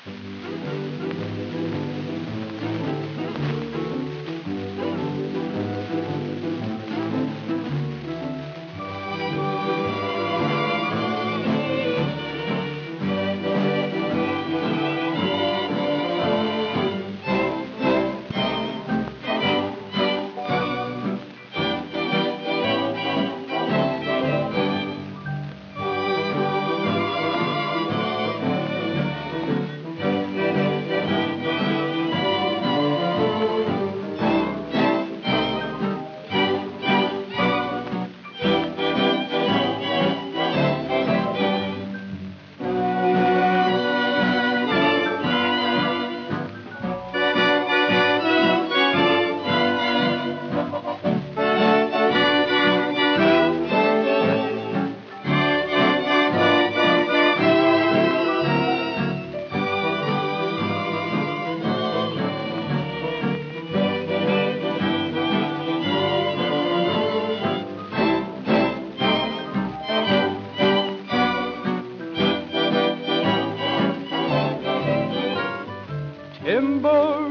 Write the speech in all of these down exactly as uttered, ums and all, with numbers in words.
Timber,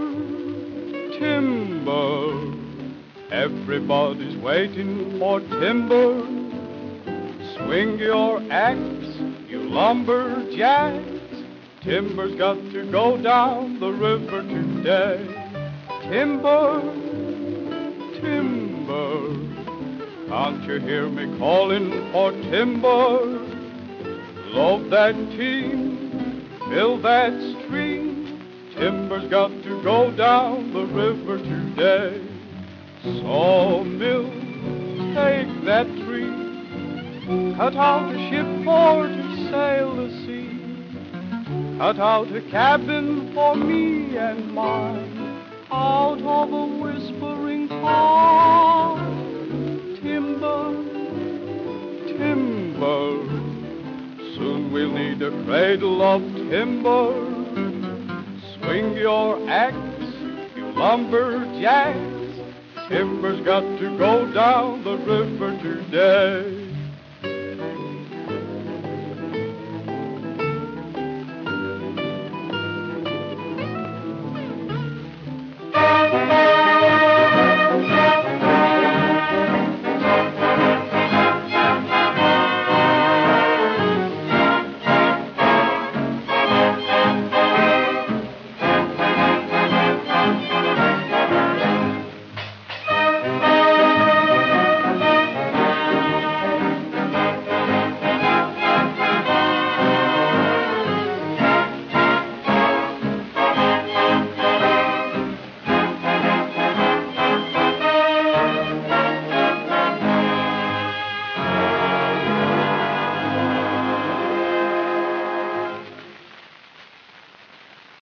timber, everybody's waiting for timber. Swing your axe, you lumberjacks. Timber's got to go down the river today. Timber, timber, can't you hear me calling for timber? Load that team, fill that stream. Timber's got to go down the river today. Sawmill, take that tree. Cut out a ship for to sail the sea. Cut out a cabin for me and mine. Out of a whispering pine. Timber, timber, soon we'll need a cradle of timber. Swing your axe, you lumberjacks. Timber's got to go down the river today.